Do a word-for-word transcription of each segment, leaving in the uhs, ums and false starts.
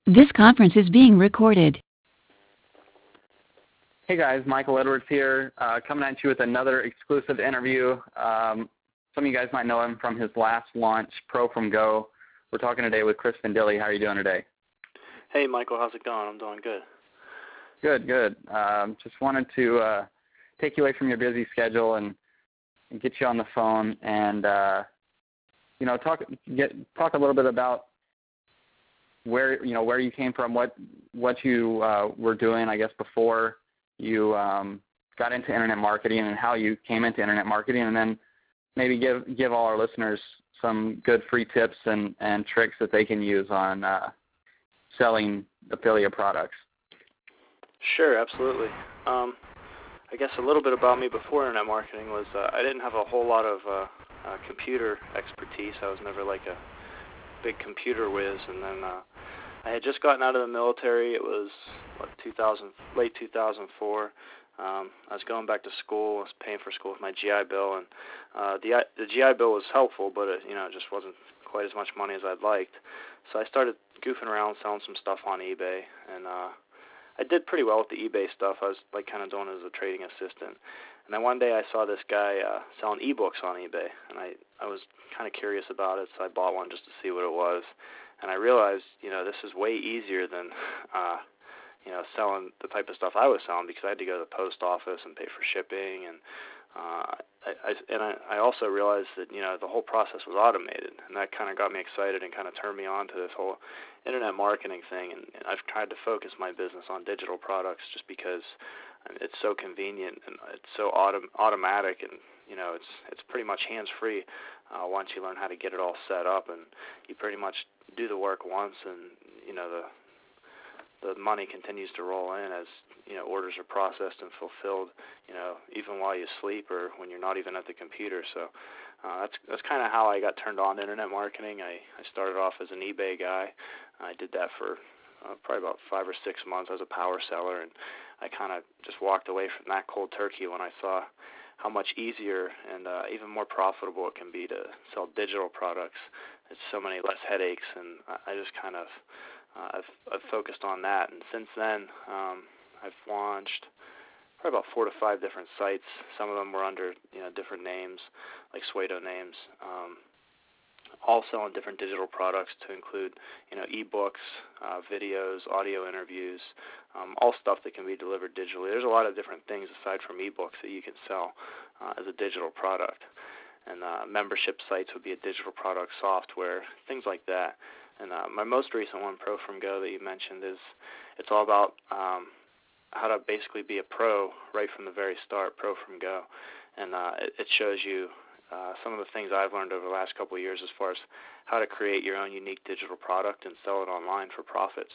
This conference is being recorded. Hey guys, Michael Edwards here, uh, coming at you with another exclusive interview. Um, some of you guys might know him from his last launch, Pro From Go. We're talking today with Chris Findilly. How are you doing today? Hey Michael, how's it going? I'm doing good. Good, good. Um, just wanted to uh, take you away from your busy schedule and, and get you on the phone and uh, you know talk get talk a little bit about where you know where you came from, what what you uh, were doing, I guess, before you um, got into internet marketing and how you came into internet marketing, and then maybe give give all our listeners some good free tips and, and tricks that they can use on uh, selling affiliate products. Sure, absolutely. Um, I guess a little bit about me before internet marketing was uh, I didn't have a whole lot of uh, uh, computer expertise. I was never like a big computer whiz, and then uh, I had just gotten out of the military. It was what two thousand, late two thousand four. Um, I was going back to school. I was paying for school with my G I Bill, and uh, the the G I Bill was helpful, but it, you know, it just wasn't quite as much money as I'd liked. So I started goofing around, selling some stuff on eBay, and uh, I did pretty well with the eBay stuff. I was like kind of doing it as a trading assistant. And then one day I saw this guy uh, selling ebooks on eBay, and I I was kind of curious about it, so I bought one just to see what it was. And I realized, you know, this is way easier than, uh, you know, selling the type of stuff I was selling, because I had to go to the post office and pay for shipping. And uh, I, I and I, I also realized that, you know, the whole process was automated, and that kind of got me excited and kind of turned me on to this whole internet marketing thing. And, and I've tried to focus my business on digital products just because it's so convenient and it's so autom- automatic, and you know, it's it's pretty much hands-free uh, once you learn how to get it all set up, and you pretty much do the work once, and you know the the money continues to roll in as you know orders are processed and fulfilled, you know, even while you sleep or when you're not even at the computer. So uh, that's that's kind of how I got turned on to internet marketing. I, I started off as an eBay guy. I did that for uh, probably about five or six months as a power seller, and I kind of just walked away from that cold turkey when I saw how much easier and uh, even more profitable it can be to sell digital products. It's so many less headaches, and I just kind of uh, I've, I've focused on that. And since then, um, I've launched probably about four to five different sites. Some of them were under you know different names, like pseudo names, um, all selling different digital products to include you know ebooks, uh, videos, audio interviews, um, all stuff that can be delivered digitally. There's a lot of different things aside from ebooks that you can sell uh, as a digital product. And uh, membership sites would be a digital product software, things like that. And uh, my most recent one, Pro From Go, that you mentioned, is it's all about um, how to basically be a pro right from the very start, Pro From Go. And uh, it, it shows you uh, some of the things I've learned over the last couple of years as far as how to create your own unique digital product and sell it online for profits.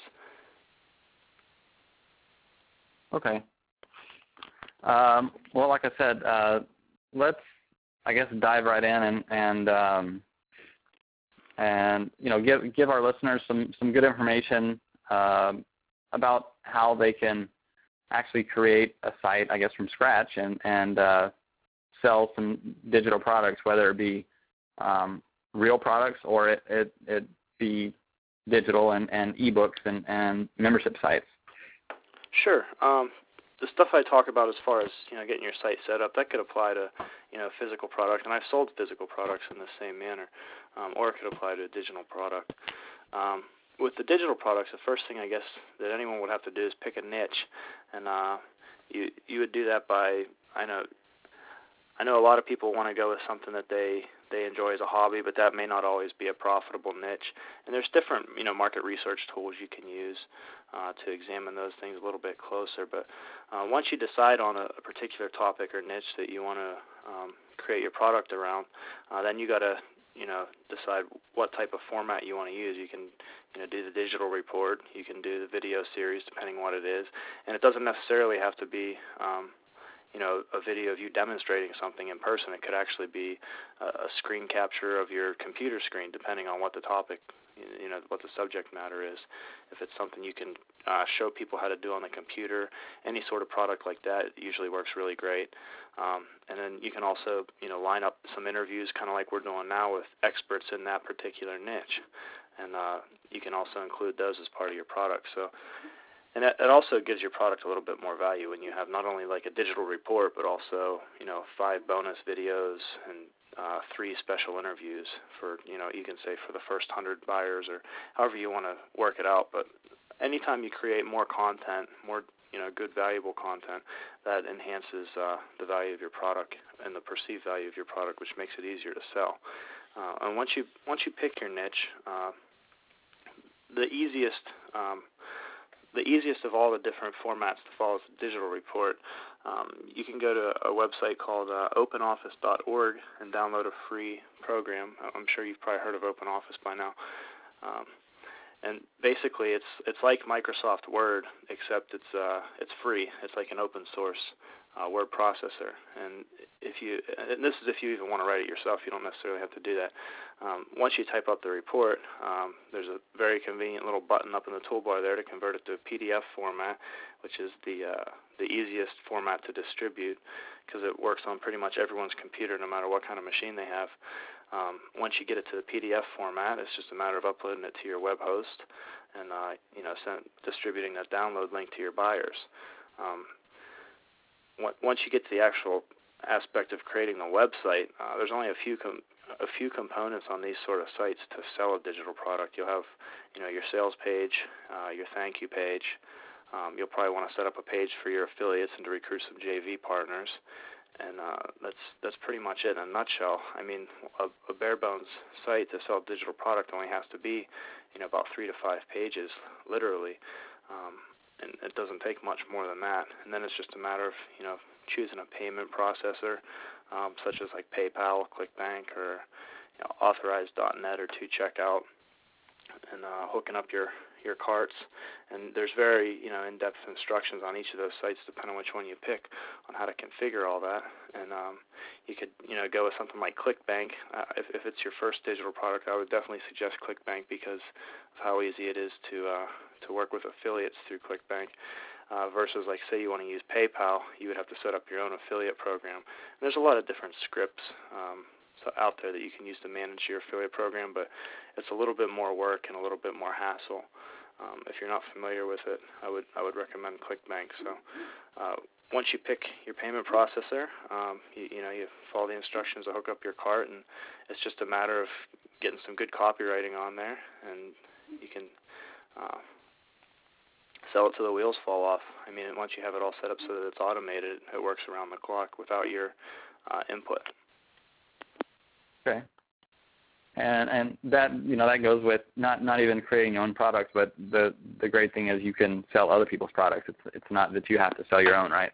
Okay. Um, well, like I said, uh, let's I guess dive right in and and um, and you know give give our listeners some, some good information um, about how they can actually create a site, I guess, from scratch and and uh, sell some digital products, whether it be um, real products or it it, it be digital and, and ebooks and, and membership sites. Sure. Um, the stuff I talk about as far as you know getting your site set up, that could apply to you know physical product, and I've sold physical products in the same manner, um, or it could apply to a digital product. Um, with the digital products, the first thing I guess that anyone would have to do is pick a niche, and uh, you you would do that by I know I know a lot of people want to go with something that they they enjoy as a hobby, but that may not always be a profitable niche. And there's different you know market research tools you can use uh, to examine those things a little bit closer. But uh, once you decide on a, a particular topic or niche that you want to um, create your product around, uh, then you got to you know decide what type of format you want to use. You can you know do the digital report, you can do the video series, depending on what it is, and it doesn't necessarily have to be um, you know, a video of you demonstrating something in person. It could actually be a, a screen capture of your computer screen, depending on what the topic, you know, what the subject matter is. If it's something you can uh, show people how to do on the computer, any sort of product like that usually works really great. Um, and then you can also, you know, line up some interviews, kind of like we're doing now, with experts in that particular niche. and uh, you can also include those as part of your product. So, and it, it also gives your product a little bit more value when you have not only like a digital report, but also, you know, five bonus videos and uh, three special interviews for, you know, you can say for the first hundred buyers or however you want to work it out. But anytime you create more content, more, you know, good, valuable content, that enhances uh, the value of your product and the perceived value of your product, which makes it easier to sell. Uh, and once you once you pick your niche, uh, the easiest um, the easiest of all the different formats to follow is the digital report. Um, you can go to a website called uh, open office dot org and download a free program. I'm sure you've probably heard of OpenOffice by now. Um, and basically, it's it's like Microsoft Word, except it's uh, it's free. It's like an open source uh, word processor. And if you and this is if you even want to write it yourself, you don't necessarily have to do that. Um, once you type up the report, um, there's a very convenient little button up in the toolbar there to convert it to a P D F format, which is the uh, the easiest format to distribute because it works on pretty much everyone's computer, no matter what kind of machine they have. Um, once you get it to the P D F format, it's just a matter of uploading it to your web host and uh, you know send, distributing that download link to your buyers. Um, once you get to the actual aspect of creating the website, uh, there's only a few com- a few components on these sort of sites to sell a digital product. You'll have, you know, your sales page, uh, your thank you page. Um, you'll probably want to set up a page for your affiliates and to recruit some J V partners. And uh, that's that's pretty much it in a nutshell. I mean, a, a bare bones site to sell a digital product only has to be, you know, about three to five pages, literally. Um, and it doesn't take much more than that. And then it's just a matter of, you know, choosing a payment processor, um, such as like PayPal, ClickBank, or you know, Authorize dot net or two checkout, and uh, hooking up your, your carts. And there's very, you know, in-depth instructions on each of those sites, depending on which one you pick, on how to configure all that. And um, you could, you know, go with something like ClickBank. Uh, if, if it's your first digital product, I would definitely suggest ClickBank because of how easy it is to uh, to work with affiliates through ClickBank. Uh, versus, like, say you want to use PayPal, you would have to set up your own affiliate program. And there's a lot of different scripts um, so out there that you can use to manage your affiliate program, but it's a little bit more work and a little bit more hassle. Um, if you're not familiar with it, I would I would recommend ClickBank. So uh, once you pick your payment processor, um, you, you know you follow the instructions to hook up your cart, and it's just a matter of getting some good copywriting on there, and you can uh, sell it till the wheels fall off. I mean, once you have it all set up so that it's automated, it works around the clock without your uh, input. Okay. And and that you know that goes with not, not even creating your own products, but the the great thing is you can sell other people's products. It's it's not that you have to sell your own, right?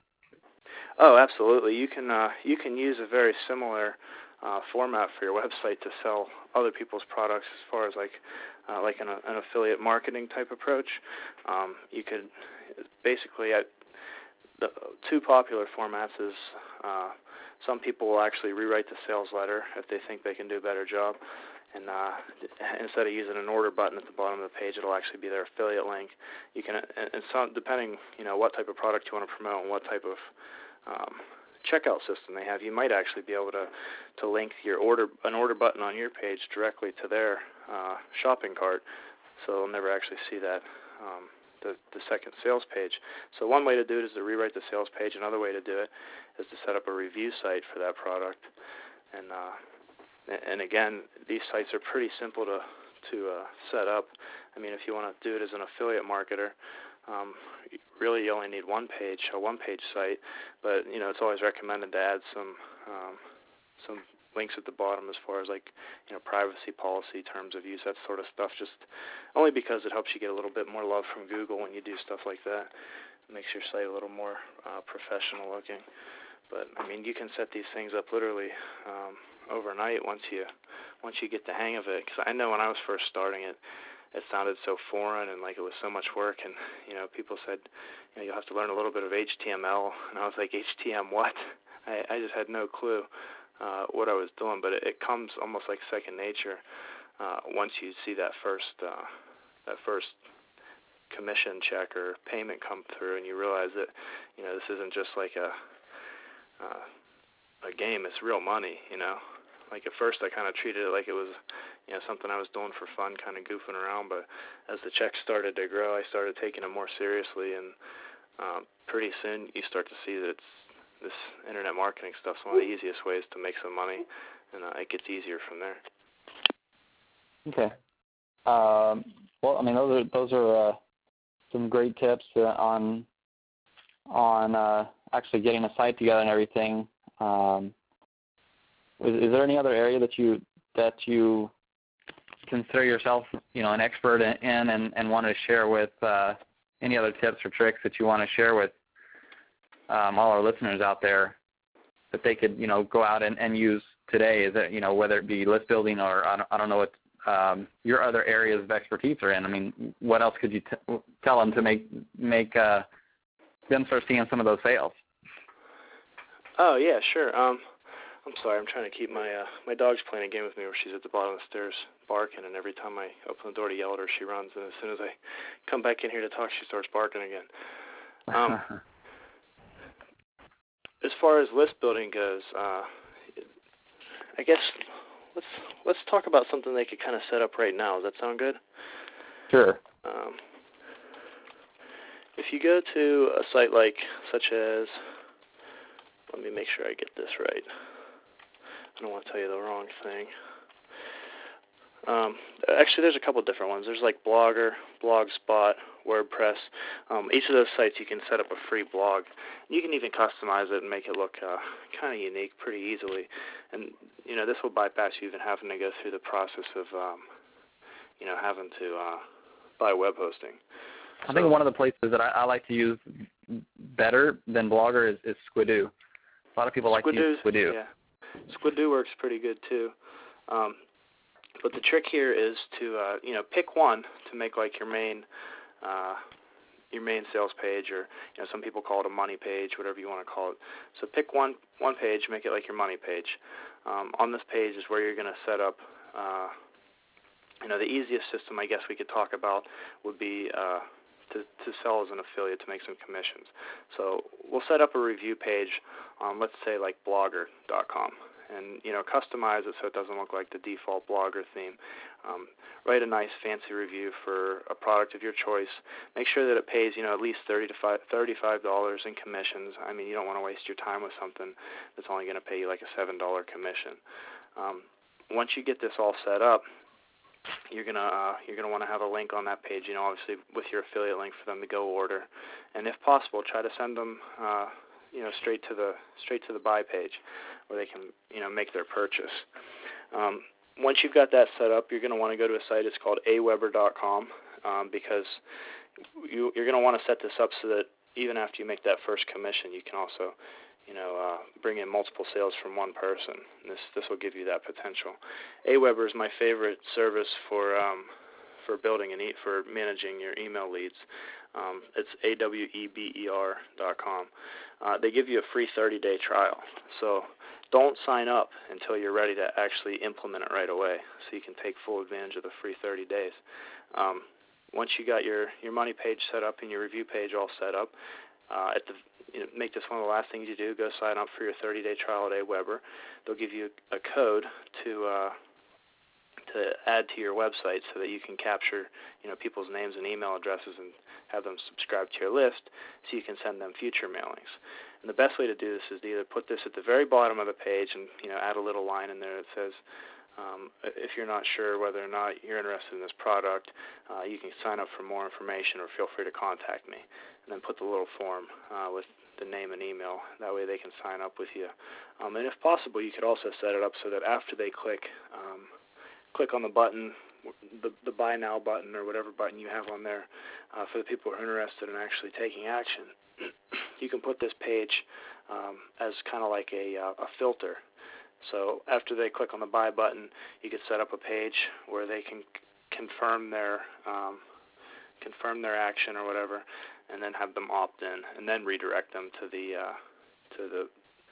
Oh, absolutely. You can uh, you can use a very similar uh, format for your website to sell other people's products, as far as like uh, like an, an affiliate marketing type approach. Um, you could basically uh, the two popular formats is uh, some people will actually rewrite the sales letter if they think they can do a better job. And uh, instead of using an order button at the bottom of the page, it'll actually be their affiliate link. You can, and some, depending, you know, what type of product you want to promote and what type of um, checkout system they have, you might actually be able to, to link your order, an order button on your page directly to their uh, shopping cart, so they'll never actually see that um, the, the second sales page. So one way to do it is to rewrite the sales page. Another way to do it is to set up a review site for that product, and uh, And again, these sites are pretty simple to to uh, set up. I mean, if you want to do it as an affiliate marketer, um, really you only need one page, a one-page site. But you know, it's always recommended to add some um, some links at the bottom as far as like you know privacy policy, terms of use, that sort of stuff. Just only because it helps you get a little bit more love from Google when you do stuff like that. It makes your site a little more uh, professional looking. But I mean, you can set these things up literally um, overnight once you once you get the hang of it. Because I know when I was first starting it, it sounded so foreign and like it was so much work. And you know, people said, you know, you'll have to learn a little bit of H T M L, and I was like, H T M what? I, I just had no clue uh, what I was doing. But it, it comes almost like second nature uh, once you see that first uh, that first commission check or payment come through, and you realize that you know this isn't just like a Uh, a game. It's real money, you know. Like at first I kind of treated it like it was, you know, something I was doing for fun, kind of goofing around. But as the checks started to grow, I started taking it more seriously, and um, pretty soon you start to see that it's, this internet marketing stuff is one of the easiest ways to make some money, and uh, it gets easier from there. Okay. Um, well, I mean, those are those are uh, some great tips uh, on on uh, actually getting a site together and everything. Um, is, is there any other area that you that you consider yourself, you know, an expert in, and, and want to share with uh, any other tips or tricks that you want to share with um, all our listeners out there that they could, you know, go out and, and use today? Is it, you know, whether it be list building or I don't, I don't know what um, your other areas of expertise are in. I mean, what else could you t- tell them to make make uh, them start seeing some of those sales? Oh yeah, sure. Um, I'm sorry, I'm trying to keep my uh, my dog's playing a game with me where she's at the bottom of the stairs barking, and every time I open the door to yell at her, she runs, and as soon as I come back in here to talk, she starts barking again. Um, as far as list building goes, uh, I guess let's let's talk about something they could kind of set up right now. Does that sound good? Sure. Um, if you go to a site like, such as, let me make sure I get this right. I don't want to tell you the wrong thing. Um, actually, there's a couple different ones. There's like Blogger, Blogspot, WordPress. Um, each of those sites you can set up a free blog. You can even customize it and make it look uh, kind of unique pretty easily. And, you know, this will bypass you even having to go through the process of, um, you know, having to uh, buy web hosting. I so, think one of the places that I, I like to use better than Blogger is, is Squidoo. A lot of people like to use Squidoo. Yeah. Squidoo works pretty good too. Um, but the trick here is to, uh, you know, pick one to make like your main, uh, your main sales page, or, you know, some people call it a money page, whatever you want to call it. So pick one one page, make it like your money page. Um, on this page is where you're going to set up, uh, you know, the easiest system I guess we could talk about would be uh, to, to sell as an affiliate to make some commissions. So we'll set up a review page on, let's say, like blogger dot com, and, you know, customize it so it doesn't look like the default Blogger theme. Um, write a nice fancy review for a product of your choice. Make sure that it pays, you know, at least thirty to thirty-five dollars in commissions. I mean, you don't want to waste your time with something that's only going to pay you like a seven dollar commission. Um, once you get this all set up, you're gonna uh, you're gonna want to have a link on that page, you know, obviously with your affiliate link for them to go order, and if possible, try to send them, uh, you know, straight to the straight to the buy page, where they can, you know, make their purchase. Um, once you've got that set up, you're going to want to go to a site. It's called a weber dot com, um, because you, you're going to want to set this up so that even after you make that first commission, you can also, you know, uh, bring in multiple sales from one person. This this will give you that potential. Aweber is my favorite service for um, for building and e- for managing your email leads. Um, it's A W E B E R dot com. Uh, they give you a free thirty-day trial. So don't sign up until you're ready to actually implement it right away, so you can take full advantage of the free thirty days. Um, once you got your, your money page set up and your review page all set up, uh, at the you know, make this one of the last things you do. Go sign up for your thirty-day trial at Aweber. They'll give you a code to uh, to add to your website so that you can capture, you know, people's names and email addresses and have them subscribe to your list, so you can send them future mailings. And the best way to do this is to either put this at the very bottom of the page and, you know, add a little line in there that says, um, if you're not sure whether or not you're interested in this product, uh, you can sign up for more information, or feel free to contact me. And then put the little form uh, with the name and email. That way they can sign up with you. Um, and if possible, you could also set it up so that after they click um, click on the button, the, the Buy Now button, or whatever button you have on there, uh, for the people who are interested in actually taking action, you can put this page um, as kind of like a, uh, a filter. So after they click on the Buy button, you could set up a page where they can c- confirm their um, confirm their action or whatever, and then have them opt in, and then redirect them to the uh, to the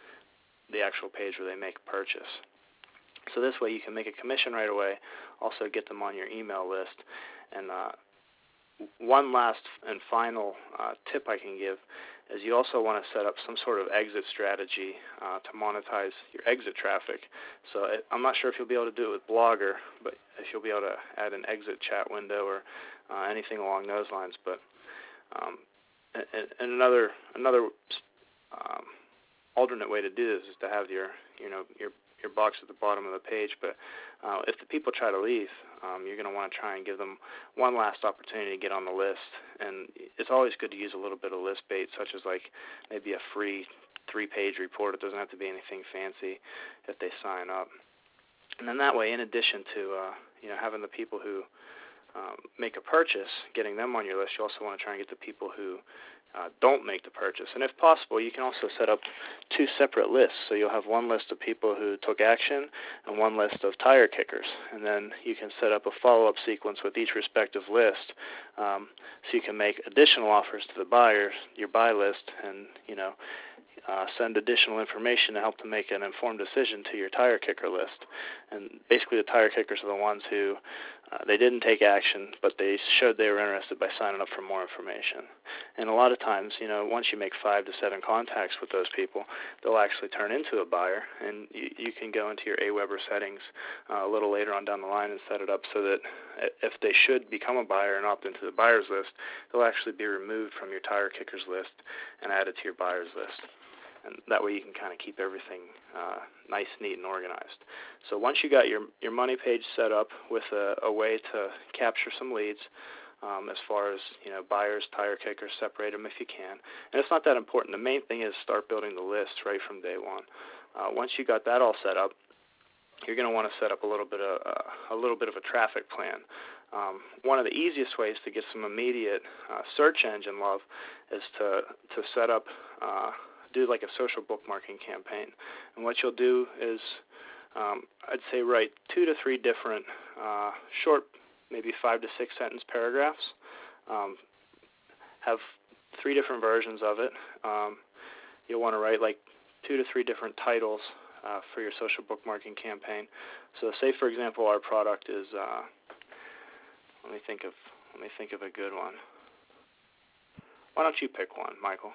the actual page where they make a purchase. So this way you can make a commission right away, also get them on your email list, and uh, one last and final uh, tip I can give is you also want to set up some sort of exit strategy uh, to monetize your exit traffic. So it, I'm not sure if you'll be able to do it with Blogger, but if you'll be able to add an exit chat window or uh, anything along those lines. But um, and, and another another um, alternate way to do this is to have your you know your your box at the bottom of the page. But uh, if the people try to leave, um, you're going to want to try and give them one last opportunity to get on the list. And it's always good to use a little bit of list bait, such as like maybe a free three-page report. It doesn't have to be anything fancy if they sign up. And then that way, in addition to uh, you know having the people who um, make a purchase, getting them on your list, you also want to try and get the people who Uh, don't make the purchase. And if possible, you can also set up two separate lists. So you'll have one list of people who took action and one list of tire kickers. And then you can set up a follow-up sequence with each respective list, um, so you can make additional offers to the buyer, your buy list, and, you know, uh, send additional information to help to make an informed decision to your tire kicker list. And basically the tire kickers are the ones who uh, they didn't take action, but they showed they were interested by signing up for more information. And a lot of times, you know, once you make five to seven contacts with those people, they'll actually turn into a buyer, and you, you can go into your AWeber settings uh, a little later on down the line and set it up so that if they should become a buyer and opt into the buyer's list, they'll actually be removed from your tire kickers list and added to your buyer's list. And that way you can kind of keep everything uh, nice, neat, and organized. So once you got your, your money page set up with a, a way to capture some leads, um, as far as, you know, buyers, tire kickers, separate them if you can. And it's not that important. The main thing is start building the list right from day one. Uh, once you got that all set up, you're going to want to set up a little bit of uh, a little bit of a traffic plan. Um, one of the easiest ways to get some immediate uh, search engine love is to to set up uh, do like a social bookmarking campaign. And what you'll do is, um, I'd say write two to three different uh, short, maybe five to six sentence paragraphs. Um, have three different versions of it. Um, you'll want to write like two to three different titles uh, for your social bookmarking campaign. So say, for example, our product is, uh, let me think of, let me think of a good one. Why don't you pick one, Michael?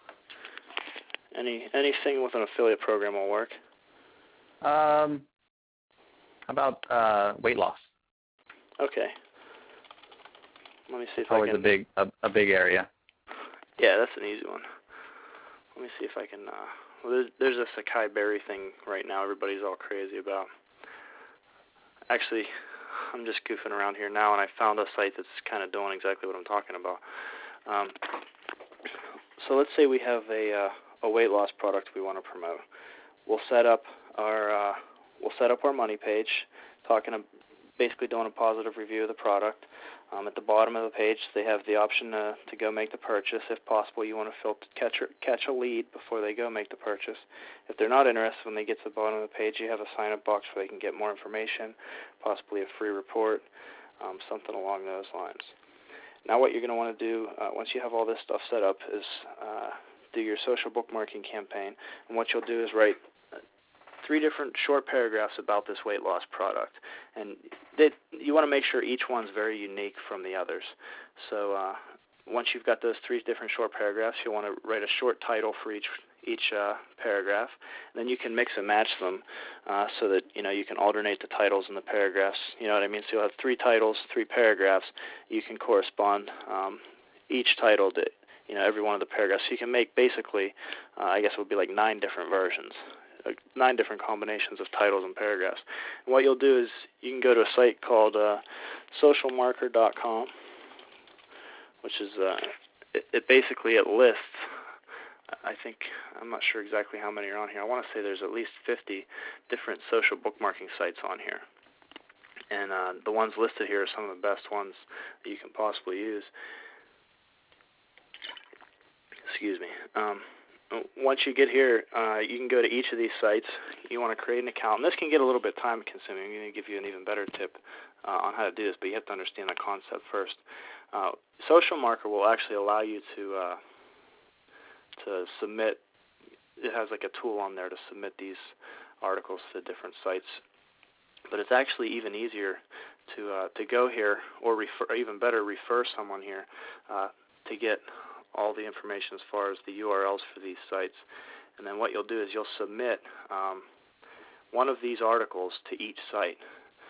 Any anything with an affiliate program will work. Um, how about uh, weight loss? Okay. Let me see if Always I can. a big a, a big area. Yeah, that's an easy one. Let me see if I can. Uh, well, there's, there's this acai berry thing right now. Everybody's all crazy about. Actually, I'm just goofing around here now, and I found a site that's kind of doing exactly what I'm talking about. Um, so let's say we have a. Uh, a weight loss product we want to promote. We'll set up our uh, we'll set up our money page, talking to, basically doing a positive review of the product. Um, at the bottom of the page, they have the option to, to go make the purchase. If possible, you want to filter, catch, catch a lead before they go make the purchase. If they're not interested, when they get to the bottom of the page, you have a sign-up box where they can get more information, possibly a free report, um, something along those lines. Now what you're going to want to do, uh, once you have all this stuff set up, is uh, do your social bookmarking campaign. And what you'll do is write three different short paragraphs about this weight loss product. And they, you want to make sure each one's very unique from the others. So uh, once you've got those three different short paragraphs, you'll want to write a short title for each each uh, paragraph. And then you can mix and match them uh, so that, you know, you can alternate the titles and the paragraphs. You know what I mean? So you'll have three titles, three paragraphs. You can correspond um, each title to, you know, every one of the paragraphs. So you can make basically, uh, I guess it would be like nine different versions, like nine different combinations of titles and paragraphs. And what you'll do is you can go to a site called uh, social marker dot com, which is, uh, it, it basically, it lists, I think, I'm not sure exactly how many are on here. I want to say there's at least fifty different social bookmarking sites on here. And uh, the ones listed here are some of the best ones that you can possibly use. Excuse me. Um, once you get here, uh, you can go to each of these sites. You want to create an account. And this can get a little bit time consuming. I'm going to give you an even better tip uh, on how to do this, but you have to understand the concept first. Uh, Social Marker will actually allow you to uh, to submit. It has like a tool on there to submit these articles to different sites. But it's actually even easier to uh, to go here, or refer, or even better, refer someone here uh, to get all the information as far as the U R Ls for these sites. And then what you'll do is you'll submit um, one of these articles to each site,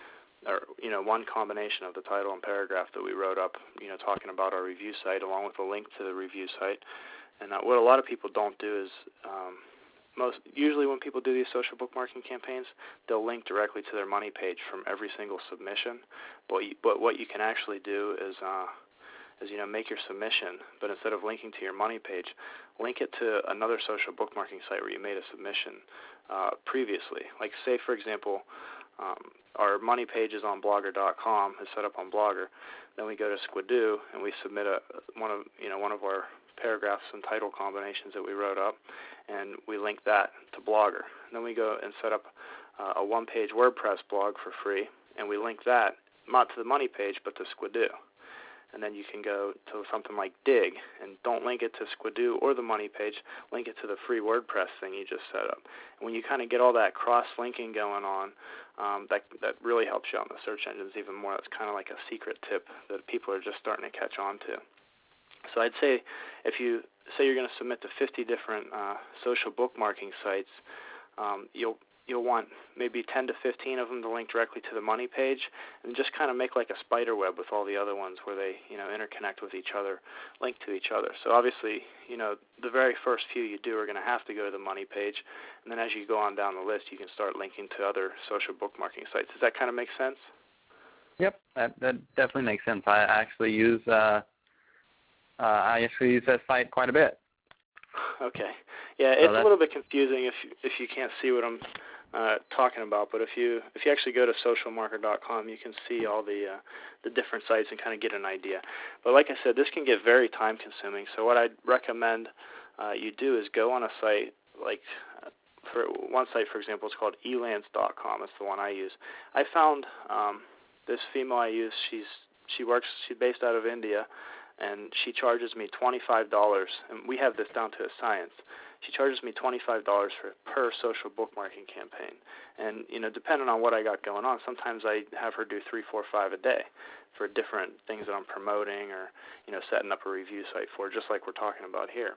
or you know, one combination of the title and paragraph that we wrote up, you know, talking about our review site, along with a link to the review site. And uh, what a lot of people don't do is, um, most usually when people do these social bookmarking campaigns, they'll link directly to their money page from every single submission. But you, but what you can actually do is, uh, is you know, make your submission, but instead of linking to your money page, link it to another social bookmarking site where you made a submission uh, previously. Like, say, for example, um, our money page is on blogger dot com, is set up on Blogger. Then we go to Squidoo and we submit a one of you know one of our paragraphs and title combinations that we wrote up, and we link that to Blogger. And then we go and set up uh, a one-page WordPress blog for free, and we link that not to the money page but to Squidoo. And then you can go to something like Dig, and don't link it to Squidoo or the money page, link it to the free WordPress thing you just set up. And when you kind of get all that cross-linking going on, um, that that really helps you out in the search engines even more. It's kind of like a secret tip that people are just starting to catch on to. So I'd say if you say you're going to submit to fifty different uh, social bookmarking sites, um, you'll you'll want maybe ten to fifteen of them to link directly to the money page, and just kind of make like a spider web with all the other ones where they, you know, interconnect with each other, link to each other. So obviously, you know, the very first few you do are going to have to go to the money page, and then as you go on down the list, you can start linking to other social bookmarking sites. Does that kind of make sense? Yep, that, that definitely makes sense. I actually use uh, uh, I actually use that site quite a bit. Okay. Yeah, it's so a little bit confusing if if you can't see what I'm uh, talking about. But if you if you actually go to social marker dot com, you can see all the uh, the different sites and kind of get an idea. But like I said, this can get very time consuming. So what I'd recommend uh, you do is go on a site like uh, for one site, for example, it's called elance dot com. That's the one I use. I found um, this female I use. She's she works. She's based out of India, and she charges me twenty-five dollars, and we have this down to a science. She charges me twenty-five dollars for per social bookmarking campaign, and you know, depending on what I got going on, sometimes I have her do three, four, five a day for different things that I'm promoting or you know, setting up a review site for, just like we're talking about here.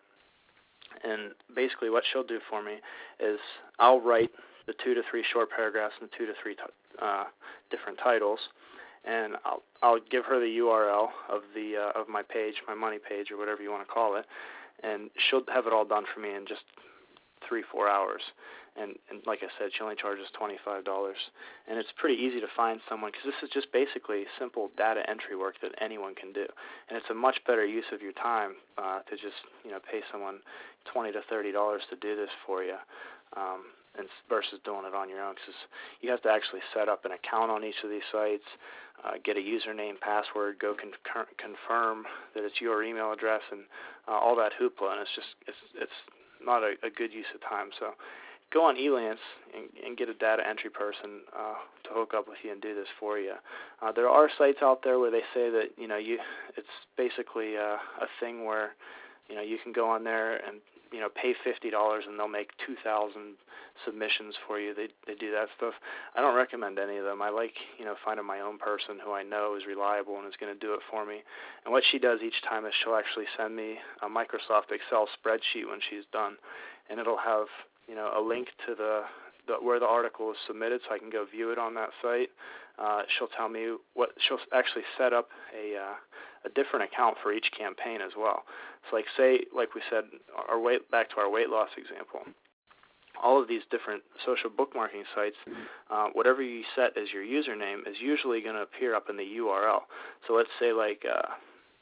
And basically, what she'll do for me is I'll write the two to three short paragraphs and two to three t- uh, different titles. And I'll I'll give her the U R L of the uh, of my page, my money page, or whatever you want to call it, and she'll have it all done for me in just three, four hours. And, and like I said, she only charges twenty-five dollars. And it's pretty easy to find someone, because this is just basically simple data entry work that anyone can do. And it's a much better use of your time uh, to just you know pay someone twenty to thirty dollars to do this for you. Um, and versus doing it on your own, because you have to actually set up an account on each of these sites, uh, get a username, password, go con- confirm that it's your email address, and uh, all that hoopla. And it's just it's it's not a, a good use of time. So go on Elance and, and get a data entry person uh, to hook up with you and do this for you. Uh, there are sites out there where they say that you know you it's basically uh, a thing where you know you can go on there and you know pay fifty dollars and they'll make two thousand submissions for you. They they do that stuff. I don't recommend any of them. I like you know finding my own person who I know is reliable and is going to do it for me. And what she does each time is she'll actually send me a Microsoft Excel spreadsheet when she's done, and it'll have you know a link to the, the where the article is submitted, so I can go view it on that site. Uh, she'll tell me what she'll actually set up a uh, a different account for each campaign as well. So like say, like we said, our weight back to our weight loss example. All of these different social bookmarking sites, uh, whatever you set as your username is usually going to appear up in the U R L. So let's say like uh,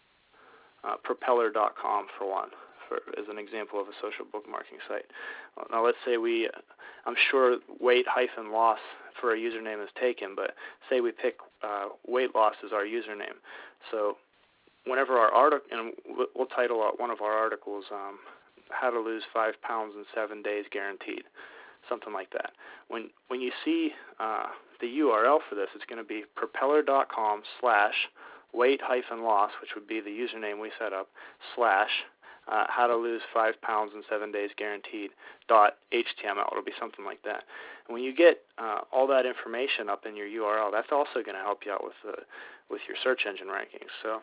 uh, propeller dot com for one, for, as an example of a social bookmarking site. Now let's say we, I'm sure weight hyphen loss for a username is taken, but say we pick uh, weight loss as our username. So whenever our article, and we'll title one of our articles, um, How to Lose Five Pounds in Seven Days Guaranteed, something like that. When when you see uh, the U R L for this, it's going to be propeller dot com slash weight hyphen loss, which would be the username we set up, slash uh, how to lose five pounds in seven days guaranteed dot html. It'll be something like that. And when you get uh, all that information up in your U R L, that's also going to help you out with the, with your search engine rankings. So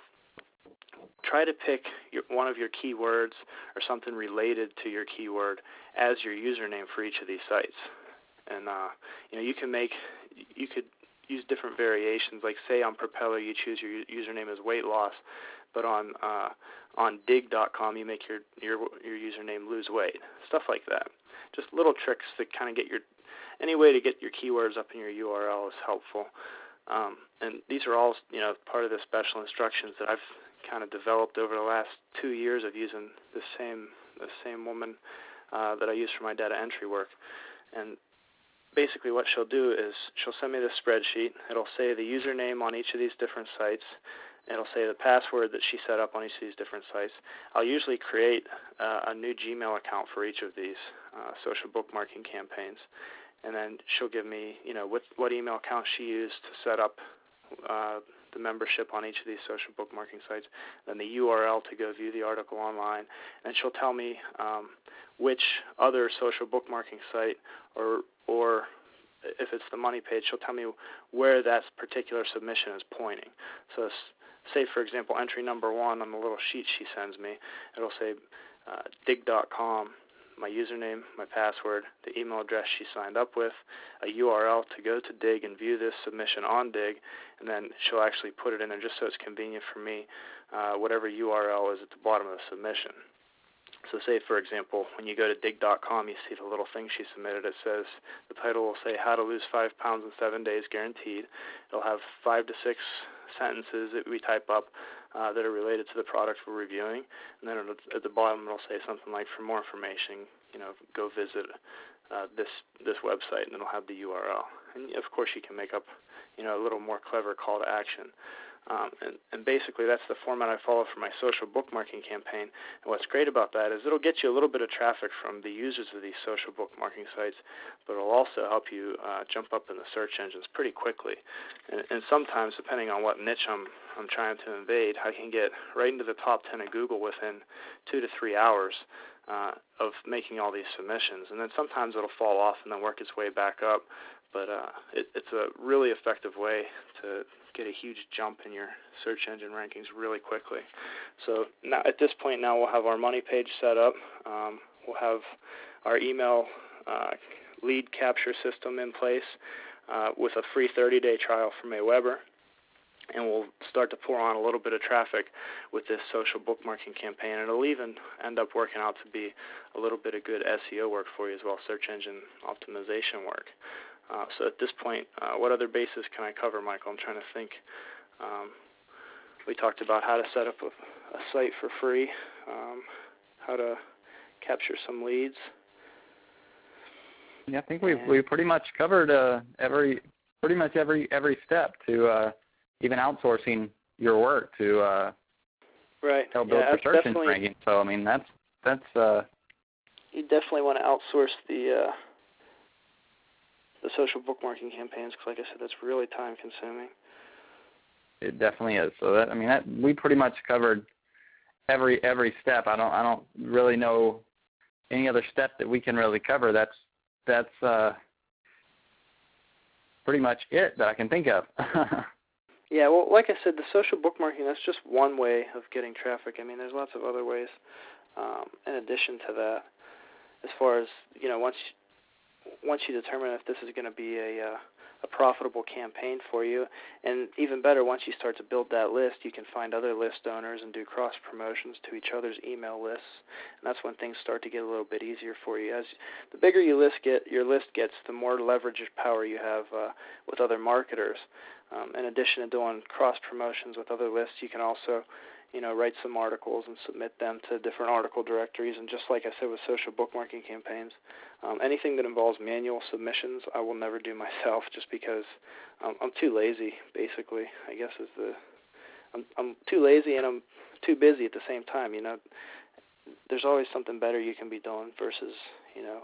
try to pick your, one of your keywords or something related to your keyword as your username for each of these sites. And uh, you know, you can make, you could use different variations. Like say on Propeller, you choose your username as weight loss, but on uh, on dig dot com, you make your, your your username lose weight. Stuff like that. Just little tricks to kind of get your, any way to get your keywords up in your U R L is helpful. Um, and these are all, you know, part of the special instructions that I've kind of developed over the last two years of using the same the same woman uh, that I use for my data entry work. And basically what she'll do is she'll send me this spreadsheet. It'll say the username on each of these different sites. It'll say the password that she set up on each of these different sites. I'll usually create uh, a new Gmail account for each of these uh, social bookmarking campaigns. And then she'll give me, you know, what, what email account she used to set up uh, the membership on each of these social bookmarking sites, then the U R L to go view the article online, and she'll tell me um, which other social bookmarking site, or or if it's the money page, she'll tell me where that particular submission is pointing. So say, for example, entry number one on the little sheet she sends me, it'll say uh, dig dot com, my username, my password, the email address she signed up with, a U R L to go to Dig and view this submission on Dig, and then she'll actually put it in there just so it's convenient for me, uh, whatever U R L is at the bottom of the submission. So say, for example, when you go to dig dot com, you see the little thing she submitted. It says, the title will say, How to Lose five pounds in seven days Guaranteed. It'll have five to six sentences that we type up uh, that are related to the product we're reviewing. And then it'll, at the bottom, it'll say something like, for more information, you know, go visit uh, this this website, and it'll have the U R L. And, of course, you can make up, you know, a little more clever call to action. Um, and, and basically that's the format I follow for my social bookmarking campaign. And what's great about that is it'll get you a little bit of traffic from the users of these social bookmarking sites, but it'll also help you uh, jump up in the search engines pretty quickly. And, and sometimes, depending on what niche I'm, I'm trying to invade, I can get right into the top ten of Google within two to three hours uh, of making all these submissions. And then sometimes it'll fall off and then work its way back up. But uh, it, it's a really effective way to get a huge jump in your search engine rankings really quickly. So now, at this point now, we'll have our money page set up. Um, we'll have our email uh, lead capture system in place uh, with a free thirty-day trial from AWeber. And we'll start to pour on a little bit of traffic with this social bookmarking campaign. And it'll even end up working out to be a little bit of good S E O work for you as well, search engine optimization work. Uh, so at this point, uh, what other bases can I cover, Michael? I'm trying to think. Um, we talked about how to set up a, a site for free, um, how to capture some leads. Yeah, I think we've we pretty much covered uh, every pretty much every every step to uh, even outsourcing your work to uh, right. help build yeah, your search engine ranking. So I mean that's that's. Uh, you definitely want to outsource the. Uh, the social bookmarking campaigns, because like I said, that's really time consuming. It definitely is. So that I mean, that we pretty much covered every every step. I don't I don't really know any other step that we can really cover. That's that's uh, pretty much it that I can think of. Yeah, well, like I said, the social bookmarking, that's just one way of getting traffic. I mean, there's lots of other ways um, in addition to that. As far as, you know, once once you determine if this is going to be a, uh, a profitable campaign for you, and even better, once you start to build that list, you can find other list owners and do cross-promotions to each other's email lists, and that's when things start to get a little bit easier for you. As the bigger you list get, your list gets, the more leverage power you have uh, with other marketers. Um, in addition to doing cross-promotions with other lists, you can also you know, write some articles and submit them to different article directories. And just like I said with social bookmarking campaigns, um, anything that involves manual submissions, I will never do myself, just because um, I'm too lazy. Basically, I guess is the I'm, I'm too lazy and I'm too busy at the same time. You know, there's always something better you can be doing versus you know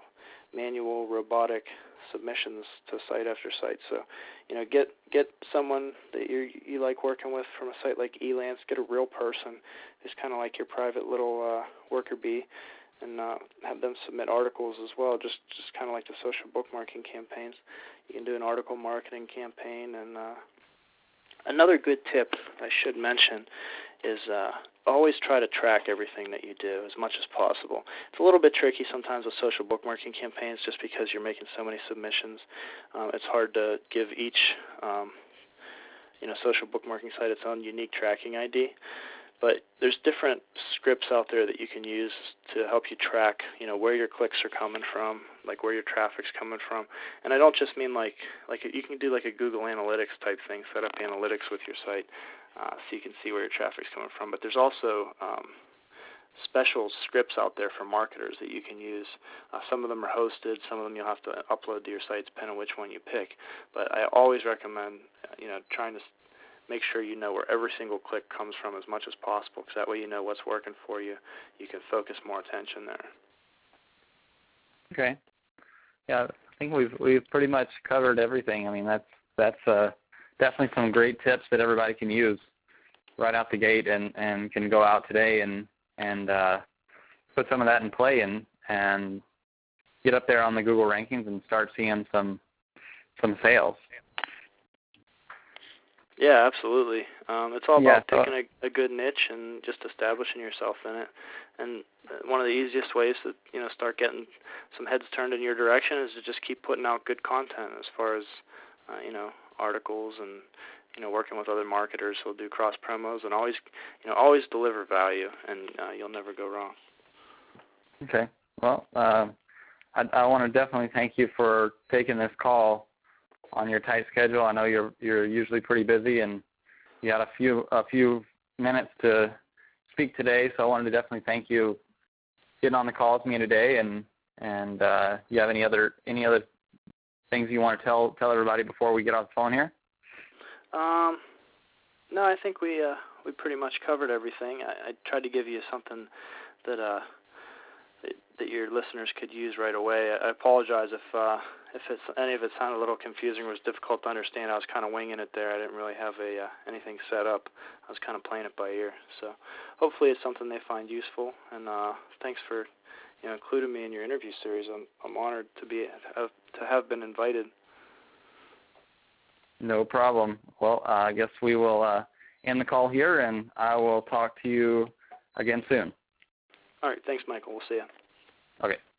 manual robotic submissions to site after site. So, you know, get get someone that you you like working with from a site like Elance. Get a real person who's kind of like your private little uh, worker bee, and uh, have them submit articles as well. Just just kind of like the social bookmarking campaigns. You can do an article marketing campaign. And uh, another good tip I should mention is uh, always try to track everything that you do as much as possible. It's a little bit tricky sometimes with social bookmarking campaigns just because you're making so many submissions. Um, it's hard to give each um, you know, social bookmarking site its own unique tracking I D. But there's different scripts out there that you can use to help you track, you know, where your clicks are coming from, like where your traffic's coming from. And I don't just mean like, like you can do like a Google Analytics type thing, set up analytics with your site uh, so you can see where your traffic's coming from. But there's also um, special scripts out there for marketers that you can use. Uh, some of them are hosted, some of them you'll have to upload to your site depending on which one you pick. But I always recommend, uh, you know, trying to make sure you know where every single click comes from as much as possible, because that way you know what's working for you. You can focus more attention there. Okay. Yeah, I think we've we've pretty much covered everything. I mean, that's that's uh, definitely some great tips that everybody can use right out the gate, and, and can go out today and and uh, put some of that in play and and get up there on the Google rankings and start seeing some some sales. Yeah, absolutely. Um, it's all about yeah, so, picking a, a good niche and just establishing yourself in it. And one of the easiest ways to, you know, start getting some heads turned in your direction is to just keep putting out good content as far as, uh, you know, articles and, you know, working with other marketers who'll do cross promos, and always, you know, always deliver value, and uh, you'll never go wrong. Okay. Well, uh, I, I want to definitely thank you for taking this call on your tight schedule. I know you're you're usually pretty busy, and you had a few a few minutes to speak today. So I wanted to definitely thank you getting on the call with me today. And and uh, you have any other any other things you want to tell tell everybody before we get off the phone here? Um, no, I think we uh, we pretty much covered everything. I, I tried to give you something that uh that, that your listeners could use right away. I apologize if uh, if it's, any of it sounded a little confusing or was difficult to understand. I was kind of winging it there. I didn't really have a uh, anything set up. I was kind of playing it by ear. So hopefully it's something they find useful. And uh, thanks for, you know, including me in your interview series. I'm I'm honored to be uh, to have been invited. No problem. Well, uh, I guess we will uh, end the call here, and I will talk to you again soon. All right. Thanks, Michael. We'll see you. Okay.